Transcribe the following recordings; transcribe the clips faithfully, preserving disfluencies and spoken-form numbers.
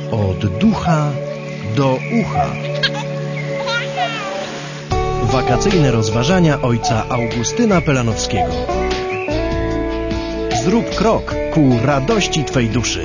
Od ducha do ucha. Wakacyjne rozważania ojca Augustyna Pelanowskiego. Zrób krok ku radości Twej duszy.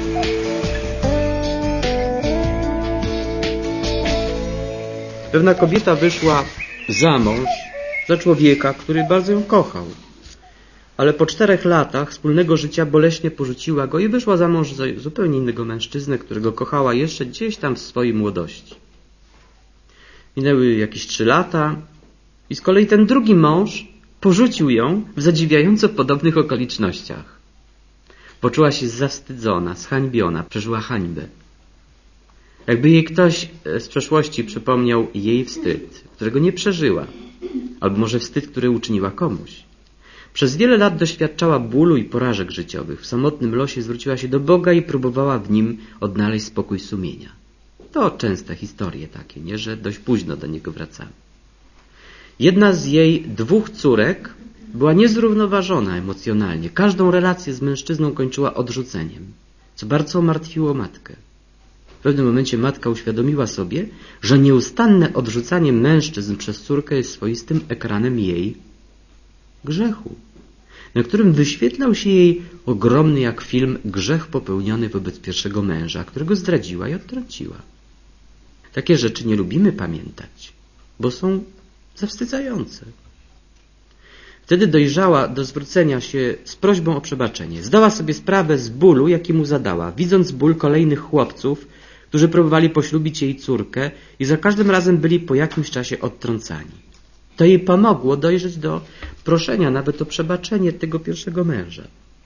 Pewna kobieta wyszła za mąż za człowieka, który bardzo ją kochał. Ale po czterech latach wspólnego życia boleśnie porzuciła go i wyszła za mąż za zupełnie innego mężczyznę, którego kochała jeszcze gdzieś tam w swojej młodości. Minęły jakieś trzy lata i z kolei ten drugi mąż porzucił ją w zadziwiająco podobnych okolicznościach. Poczuła się zawstydzona, zhańbiona, przeżyła hańbę. Jakby jej ktoś z przeszłości przypomniał jej wstyd, którego nie przeżyła, albo może wstyd, który uczyniła komuś. Przez wiele lat doświadczała bólu i porażek życiowych. W samotnym losie zwróciła się do Boga i próbowała w Nim odnaleźć spokój sumienia. To częste historie takie, nie, że dość późno do niego wracamy. Jedna z jej dwóch córek była niezrównoważona emocjonalnie. Każdą relację z mężczyzną kończyła odrzuceniem, co bardzo martwiło matkę. W pewnym momencie matka uświadomiła sobie, że nieustanne odrzucanie mężczyzn przez córkę jest swoistym ekranem jej grzechu, na którym wyświetlał się jej ogromny jak film grzech popełniony wobec pierwszego męża, którego zdradziła i odtrąciła. Takie rzeczy nie lubimy pamiętać, bo są zawstydzające. Wtedy dojrzała do zwrócenia się z prośbą o przebaczenie. Zdała sobie sprawę z bólu, jaki mu zadała, widząc ból kolejnych chłopców, którzy próbowali poślubić jej córkę i za każdym razem byli po jakimś czasie odtrącani. To jej pomogło dojrzeć do proszenia nawet o przebaczenie tego pierwszego męża.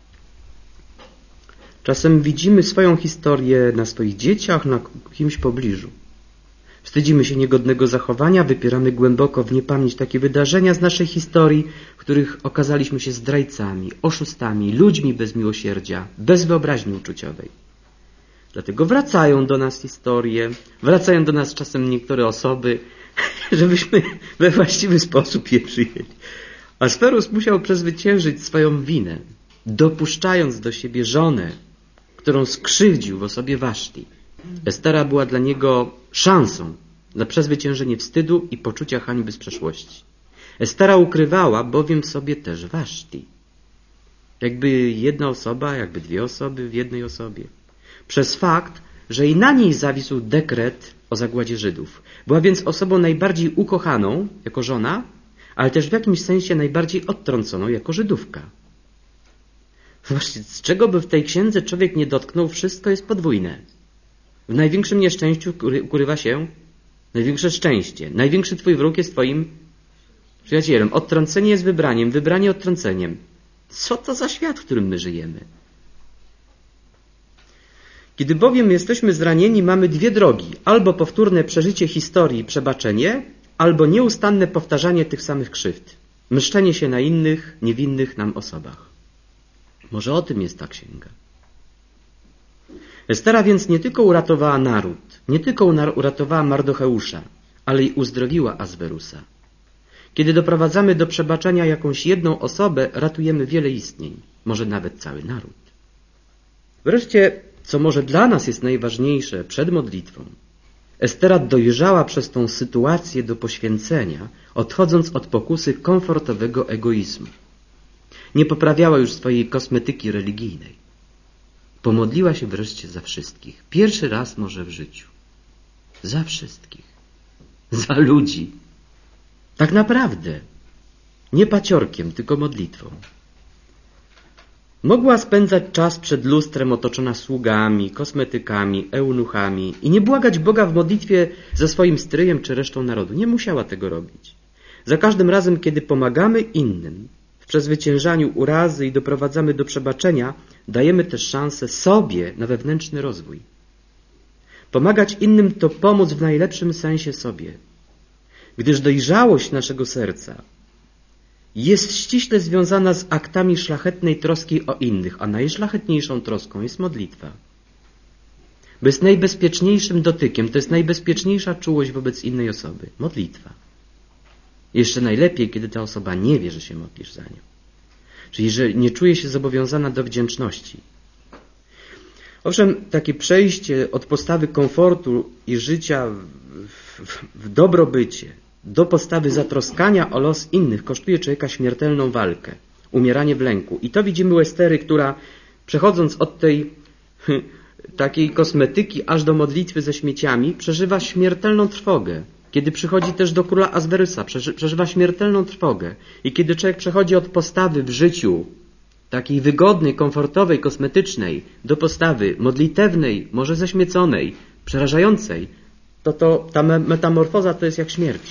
Czasem widzimy swoją historię na swoich dzieciach, na kimś w pobliżu. Wstydzimy się niegodnego zachowania, wypieramy głęboko w niepamięć takie wydarzenia z naszej historii, w których okazaliśmy się zdrajcami, oszustami, ludźmi bez miłosierdzia, bez wyobraźni uczuciowej. Dlatego wracają do nas historie, wracają do nas czasem niektóre osoby, żebyśmy we właściwy sposób je przyjęli. Asferus musiał przezwyciężyć swoją winę, dopuszczając do siebie żonę, którą skrzywdził w osobie Waszti. Estera była dla niego szansą na przezwyciężenie wstydu i poczucia hańby z przeszłości. Estera ukrywała bowiem w sobie też Waszti. Jakby jedna osoba, jakby dwie osoby w jednej osobie. Przez fakt, że i na niej zawisł dekret o zagładzie Żydów. Była więc osobą najbardziej ukochaną jako żona, ale też w jakimś sensie najbardziej odtrąconą jako Żydówka. Zobaczcie, z czego by w tej księdze człowiek nie dotknął, wszystko jest podwójne. W największym nieszczęściu ukrywa się największe szczęście. Największy twój wróg jest twoim przyjacielem. Odtrącenie jest wybraniem, wybranie odtrąceniem. Co to za świat, w którym my żyjemy? Kiedy bowiem jesteśmy zranieni, mamy dwie drogi. Albo powtórne przeżycie historii i przebaczenie, albo nieustanne powtarzanie tych samych krzywd. Mszczenie się na innych, niewinnych nam osobach. Może o tym jest ta księga. Estera więc nie tylko uratowała naród, nie tylko uratowała Mardocheusza, ale i uzdrowiła Aswerusa. Kiedy doprowadzamy do przebaczenia jakąś jedną osobę, ratujemy wiele istnień, może nawet cały naród. Wreszcie, co może dla nas jest najważniejsze przed modlitwą, Estera dojrzała przez tą sytuację do poświęcenia, odchodząc od pokusy komfortowego egoizmu. Nie poprawiała już swojej kosmetyki religijnej. Pomodliła się wreszcie za wszystkich. Pierwszy raz może w życiu. Za wszystkich. Za ludzi. Tak naprawdę. Nie paciorkiem, tylko modlitwą. Mogła spędzać czas przed lustrem otoczona sługami, kosmetykami, eunuchami i nie błagać Boga w modlitwie ze swoim stryjem czy resztą narodu. Nie musiała tego robić. Za każdym razem, kiedy pomagamy innym w przezwyciężaniu urazy i doprowadzamy do przebaczenia, dajemy też szansę sobie na wewnętrzny rozwój. Pomagać innym to pomóc w najlepszym sensie sobie, gdyż dojrzałość naszego serca jest ściśle związana z aktami szlachetnej troski o innych, a najszlachetniejszą troską jest modlitwa. Bo jest najbezpieczniejszym dotykiem, to jest najbezpieczniejsza czułość wobec innej osoby. Modlitwa. Jeszcze najlepiej, kiedy ta osoba nie wie, że się modlisz za nią. Czyli, że nie czuje się zobowiązana do wdzięczności. Owszem, takie przejście od postawy komfortu i życia w, w, w dobrobycie do postawy zatroskania o los innych kosztuje człowieka śmiertelną walkę, umieranie w lęku. I to widzimy u Estery, która przechodząc od tej takiej kosmetyki aż do modlitwy ze śmieciami, przeżywa śmiertelną trwogę. Kiedy przychodzi też do króla Ahaswerusa, przeżywa śmiertelną trwogę. I kiedy człowiek przechodzi od postawy w życiu takiej wygodnej, komfortowej, kosmetycznej do postawy modlitewnej, może zaśmieconej, przerażającej, to, to ta metamorfoza to jest jak śmierć.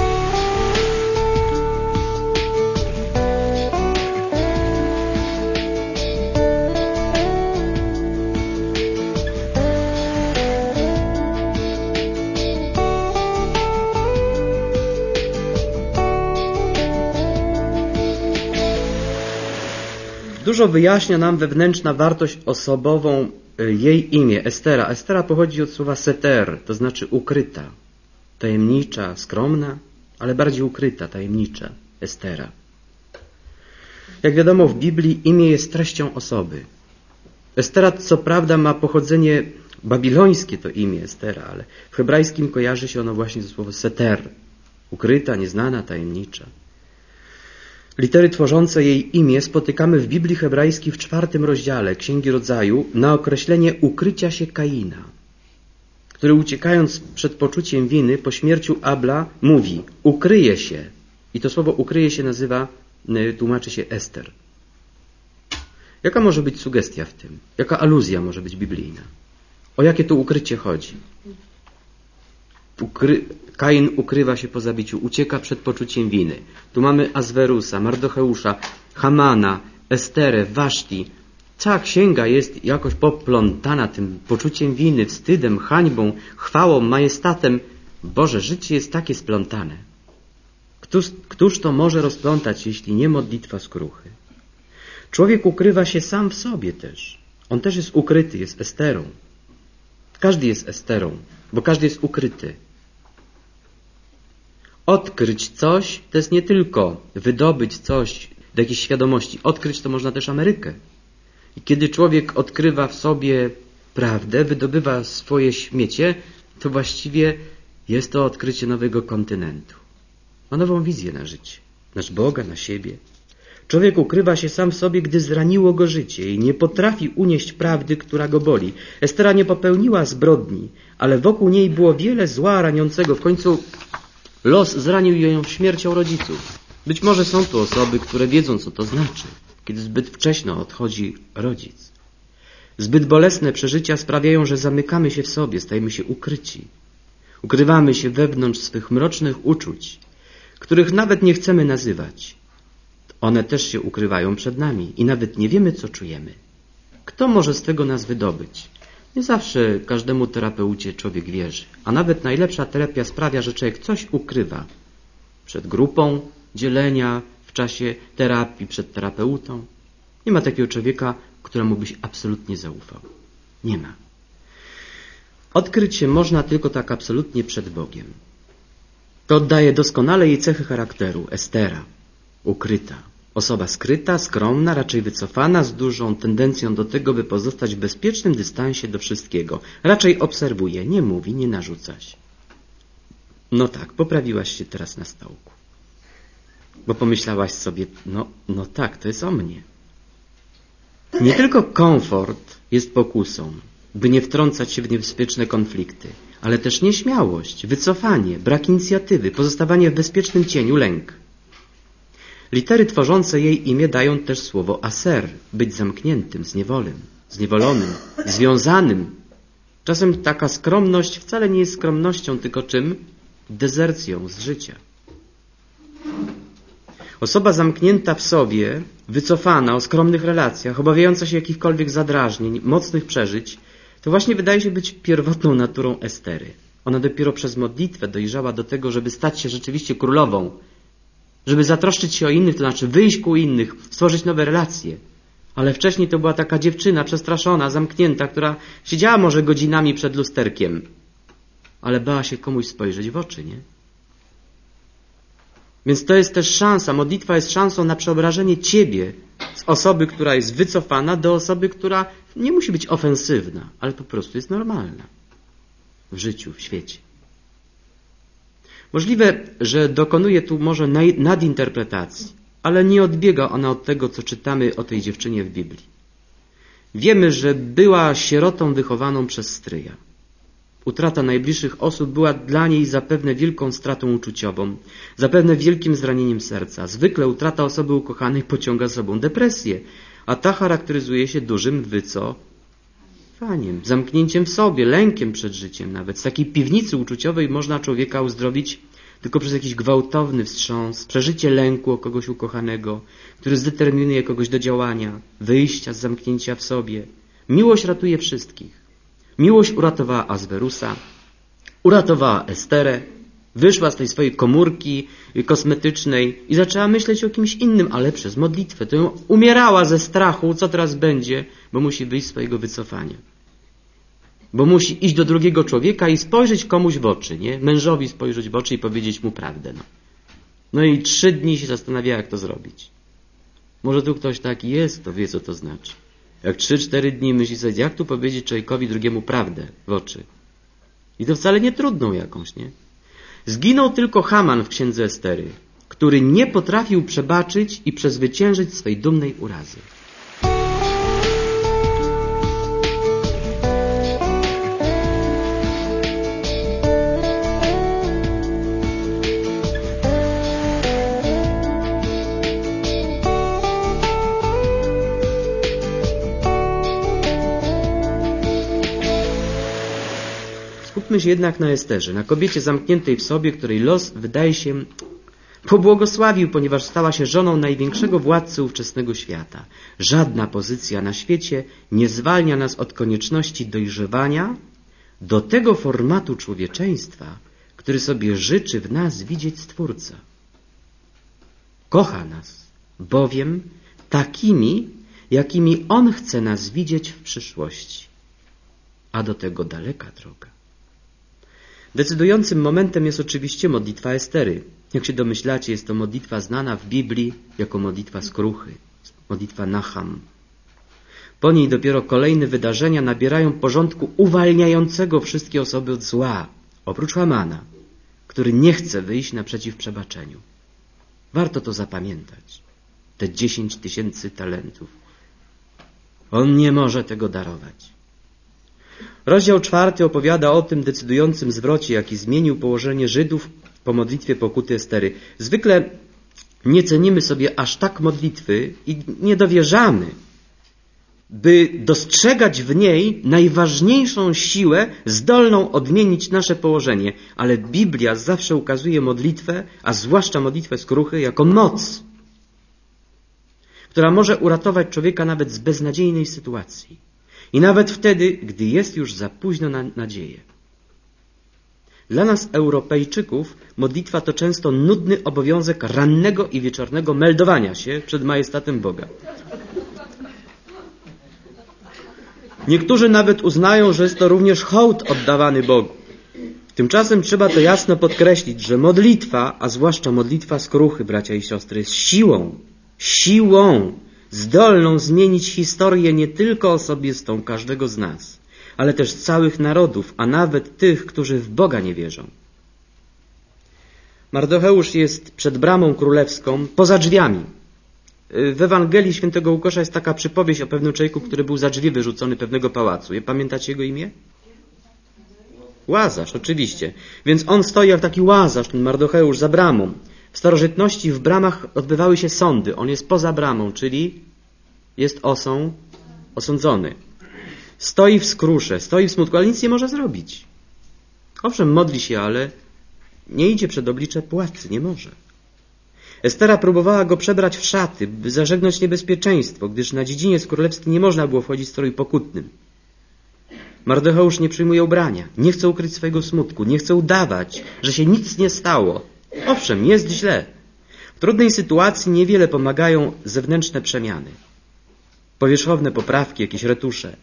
Dużo wyjaśnia nam wewnętrzna wartość osobową jej imię, Estera. Estera pochodzi od słowa seter, to znaczy ukryta, tajemnicza, skromna, ale bardziej ukryta, tajemnicza, Estera. Jak wiadomo, w Biblii imię jest treścią osoby. Estera co prawda ma pochodzenie babilońskie, to imię Estera, ale w hebrajskim kojarzy się ono właśnie ze słowem seter, ukryta, nieznana, tajemnicza. Litery tworzące jej imię spotykamy w Biblii hebrajskiej w czwartym rozdziale Księgi Rodzaju na określenie ukrycia się Kaina, który uciekając przed poczuciem winy po śmierciu Abla mówi ukryje się. I to słowo ukryje się nazywa, tłumaczy się Ester. Jaka może być sugestia w tym? Jaka aluzja może być biblijna? O jakie tu ukrycie chodzi? Ukry... Kain ukrywa się po zabiciu, ucieka przed poczuciem winy. Tu mamy Ahaswerusa, Mardocheusza, Hamana, Esterę, Waszti. Cała księga jest jakoś poplątana tym poczuciem winy, wstydem, hańbą, chwałą, majestatem. Boże, życie jest takie splątane. Któż, któż to może rozplątać, jeśli nie modlitwa skruchy? Człowiek ukrywa się sam w sobie też. On też jest ukryty, jest Esterą. Każdy jest Esterą, bo każdy jest ukryty. Odkryć coś to jest nie tylko wydobyć coś do jakiejś świadomości. Odkryć to można też Amerykę. I kiedy człowiek odkrywa w sobie prawdę, wydobywa swoje śmiecie, to właściwie jest to odkrycie nowego kontynentu. Ma nową wizję na życie, na Boga, na siebie. Człowiek ukrywa się sam w sobie, gdy zraniło go życie i nie potrafi unieść prawdy, która go boli. Estera nie popełniła zbrodni, ale wokół niej było wiele zła raniącego. W końcu los zranił ją śmiercią rodziców. Być może są tu osoby, które wiedzą, co to znaczy, kiedy zbyt wcześnie odchodzi rodzic. Zbyt bolesne przeżycia sprawiają, że zamykamy się w sobie, stajemy się ukryci. Ukrywamy się wewnątrz swych mrocznych uczuć, których nawet nie chcemy nazywać. One też się ukrywają przed nami i nawet nie wiemy, co czujemy. Kto może z tego nas wydobyć? Nie zawsze każdemu terapeucie człowiek wierzy, a nawet najlepsza terapia sprawia, że człowiek coś ukrywa przed grupą dzielenia, w czasie terapii, przed terapeutą. Nie ma takiego człowieka, któremu byś absolutnie zaufał. Nie ma. Odkryć się można tylko tak absolutnie przed Bogiem. To oddaje doskonale jej cechy charakteru. Estera, ukryta. Osoba skryta, skromna, raczej wycofana, z dużą tendencją do tego, by pozostać w bezpiecznym dystansie do wszystkiego. Raczej obserwuje, nie mówi, nie narzuca się. No tak, poprawiłaś się teraz na stołku. Bo pomyślałaś sobie, no, no tak, to jest o mnie. Nie tylko komfort jest pokusą, by nie wtrącać się w niebezpieczne konflikty, ale też nieśmiałość, wycofanie, brak inicjatywy, pozostawanie w bezpiecznym cieniu, lęk. Litery tworzące jej imię dają też słowo aser, być zamkniętym, zniewolym, zniewolonym, związanym. Czasem taka skromność wcale nie jest skromnością, tylko czym? Dezercją z życia. Osoba zamknięta w sobie, wycofana, o skromnych relacjach, obawiająca się jakichkolwiek zadrażnień, mocnych przeżyć, to właśnie wydaje się być pierwotną naturą Estery. Ona dopiero przez modlitwę dojrzała do tego, żeby stać się rzeczywiście królową, żeby zatroszczyć się o innych, to znaczy wyjść ku innych, stworzyć nowe relacje. Ale wcześniej to była taka dziewczyna przestraszona, zamknięta, która siedziała może godzinami przed lusterkiem, ale bała się komuś spojrzeć w oczy, nie? Więc to jest też szansa. Modlitwa jest szansą na przeobrażenie ciebie z osoby, która jest wycofana, do osoby, która nie musi być ofensywna, ale po prostu jest normalna w życiu, w świecie. Możliwe, że dokonuje tu może nadinterpretacji, ale nie odbiega ona od tego, co czytamy o tej dziewczynie w Biblii. Wiemy, że była sierotą wychowaną przez stryja. Utrata najbliższych osób była dla niej zapewne wielką stratą uczuciową, zapewne wielkim zranieniem serca. Zwykle utrata osoby ukochanej pociąga za sobą depresję, a ta charakteryzuje się dużym wycofaniem, zamknięciem w sobie, lękiem przed życiem nawet. Z takiej piwnicy uczuciowej można człowieka uzdrowić tylko przez jakiś gwałtowny wstrząs, przeżycie lęku o kogoś ukochanego, który zdeterminuje kogoś do działania, wyjścia z zamknięcia w sobie. Miłość ratuje wszystkich. Miłość uratowała Azwerusa, uratowała Esterę, wyszła z tej swojej komórki kosmetycznej i zaczęła myśleć o kimś innym, ale przez modlitwę. To ją umierała ze strachu, co teraz będzie, bo musi wyjść z swojego wycofania. Bo musi iść do drugiego człowieka i spojrzeć komuś w oczy, nie? Mężowi spojrzeć w oczy i powiedzieć mu prawdę. No, no i trzy dni się zastanawiała, jak to zrobić. Może tu ktoś taki jest, to wie, co to znaczy. Jak trzy, cztery dni myśli sobie, jak tu powiedzieć człowiekowi drugiemu prawdę w oczy. I to wcale nie trudną jakąś, nie? Zginął tylko Haman w księdze Estery, który nie potrafił przebaczyć i przezwyciężyć swej dumnej urazy. Skupmy się jednak na Esterze, na kobiecie zamkniętej w sobie, której los, wydaje się, pobłogosławił, ponieważ stała się żoną największego władcy ówczesnego świata. Żadna pozycja na świecie nie zwalnia nas od konieczności dojrzewania do tego formatu człowieczeństwa, który sobie życzy w nas widzieć Stwórca. Kocha nas, bowiem takimi, jakimi On chce nas widzieć w przyszłości. A do tego daleka droga. Decydującym momentem jest oczywiście modlitwa Estery. Jak się domyślacie, jest to modlitwa znana w Biblii jako modlitwa skruchy, modlitwa Nacham. Po niej dopiero kolejne wydarzenia nabierają porządku uwalniającego wszystkie osoby od zła, oprócz Hamana, który nie chce wyjść naprzeciw przebaczeniu. Warto to zapamiętać. Te dziesięć tysięcy talentów. On nie może tego darować. Rozdział czwarty opowiada o tym decydującym zwrocie, jaki zmienił położenie Żydów po modlitwie pokuty Estery. Zwykle nie cenimy sobie aż tak modlitwy i nie dowierzamy, by dostrzegać w niej najważniejszą siłę zdolną odmienić nasze położenie. Ale Biblia zawsze ukazuje modlitwę, a zwłaszcza modlitwę skruchy, jako moc, która może uratować człowieka nawet z beznadziejnej sytuacji. I nawet wtedy, gdy jest już za późno na nadzieję. Dla nas, Europejczyków, modlitwa to często nudny obowiązek rannego i wieczornego meldowania się przed majestatem Boga. Niektórzy nawet uznają, że jest to również hołd oddawany Bogu. Tymczasem trzeba to jasno podkreślić, że modlitwa, a zwłaszcza modlitwa skruchy, bracia i siostry, jest siłą, siłą, zdolną zmienić historię nie tylko osobistą każdego z nas, ale też całych narodów, a nawet tych, którzy w Boga nie wierzą. Mardocheusz jest przed bramą królewską, poza drzwiami. W Ewangelii świętego Łukasza jest taka przypowieść o pewnym człowieku, który był za drzwi wyrzucony pewnego pałacu. Pamiętacie jego imię? Łazarz, oczywiście. Więc on stoi jak taki Łazarz, ten Mardocheusz, za bramą. W starożytności w bramach odbywały się sądy. On jest poza bramą, czyli jest osą osądzony. Stoi w skrusze, stoi w smutku, ale nic nie może zrobić. Owszem, modli się, ale nie idzie przed oblicze władcy, nie może. Estera próbowała go przebrać w szaty, by zażegnać niebezpieczeństwo, gdyż na dziedziniec królewski nie można było wchodzić w stroju pokutnym. Mardocheusz nie przyjmuje ubrania, nie chce ukryć swojego smutku, nie chce udawać, że się nic nie stało. Owszem, jest źle. W trudnej sytuacji niewiele pomagają zewnętrzne przemiany. Powierzchowne poprawki, jakieś retusze.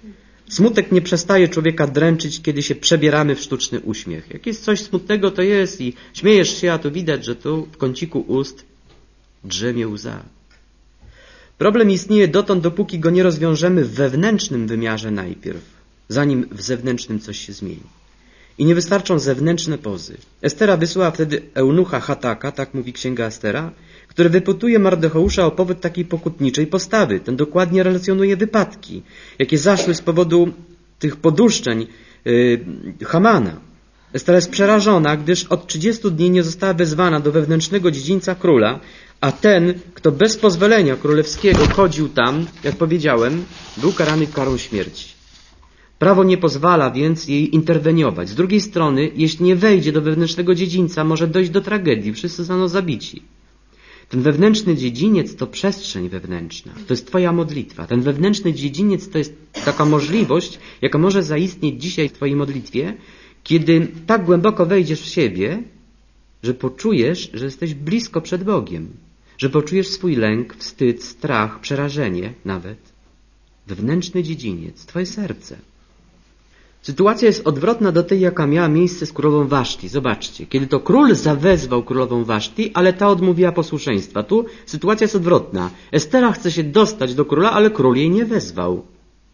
Smutek nie przestaje człowieka dręczyć, kiedy się przebieramy w sztuczny uśmiech. Jak jest coś smutnego, to jest i śmiejesz się, a to widać, że tu w kąciku ust drzemie łza. Problem istnieje dotąd, dopóki go nie rozwiążemy w wewnętrznym wymiarze najpierw, zanim w zewnętrznym coś się zmieni. I nie wystarczą zewnętrzne pozy. Estera wysłała wtedy eunucha Hataka, tak mówi księga Estera, który wypytuje Mardocheusza o powód takiej pokutniczej postawy. Ten dokładnie relacjonuje wypadki, jakie zaszły z powodu tych poduszczeń yy, Hamana. Estera jest przerażona, gdyż od trzydziestu dni nie została wezwana do wewnętrznego dziedzińca króla, a ten, kto bez pozwolenia królewskiego chodził tam, jak powiedziałem, był karany karą śmierci. Prawo nie pozwala więc jej interweniować. Z drugiej strony, jeśli nie wejdzie do wewnętrznego dziedzińca, może dojść do tragedii. Wszyscy zostaną zabici. Ten wewnętrzny dziedziniec to przestrzeń wewnętrzna. To jest twoja modlitwa. Ten wewnętrzny dziedziniec to jest taka możliwość, jaka może zaistnieć dzisiaj w twojej modlitwie, kiedy tak głęboko wejdziesz w siebie, że poczujesz, że jesteś blisko przed Bogiem. Że poczujesz swój lęk, wstyd, strach, przerażenie nawet. Wewnętrzny dziedziniec, twoje serce. Sytuacja jest odwrotna do tej, jaka miała miejsce z królową Waszti. Zobaczcie, kiedy to król zawezwał królową Waszti, ale ta odmówiła posłuszeństwa. Tu sytuacja jest odwrotna. Estera chce się dostać do króla, ale król jej nie wezwał.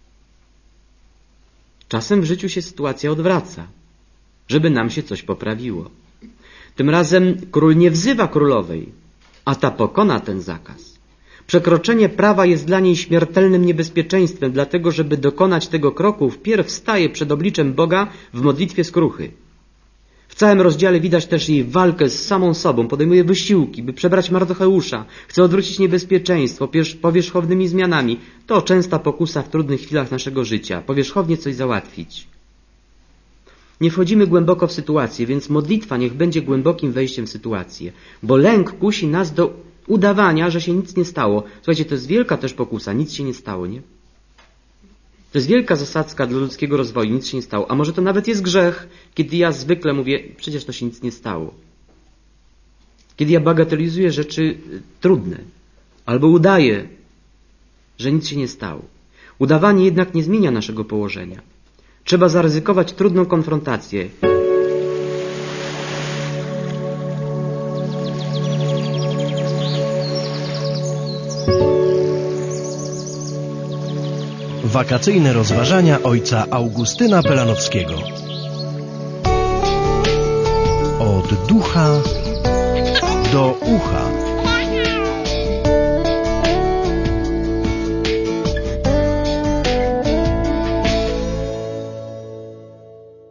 Czasem w życiu się sytuacja odwraca, żeby nam się coś poprawiło. Tym razem król nie wzywa królowej, a ta pokona ten zakaz. Przekroczenie prawa jest dla niej śmiertelnym niebezpieczeństwem, dlatego żeby dokonać tego kroku, wpierw staje przed obliczem Boga w modlitwie skruchy. W całym rozdziale widać też jej walkę z samą sobą, podejmuje wysiłki, by przebrać Mardocheusza, chce odwrócić niebezpieczeństwo powierzchownymi zmianami. To częsta pokusa w trudnych chwilach naszego życia, powierzchownie coś załatwić. Nie wchodzimy głęboko w sytuację, więc modlitwa niech będzie głębokim wejściem w sytuację, bo lęk kusi nas do udawania, że się nic nie stało. Słuchajcie, to jest wielka też pokusa, nic się nie stało, nie? To jest wielka zasadzka dla ludzkiego rozwoju, nic się nie stało. A może to nawet jest grzech, kiedy ja zwykle mówię, przecież to się nic nie stało. Kiedy ja bagatelizuję rzeczy trudne, albo udaję, że nic się nie stało. Udawanie jednak nie zmienia naszego położenia. Trzeba zaryzykować trudną konfrontację. Wakacyjne rozważania ojca Augustyna Pelanowskiego. Od ducha do ucha.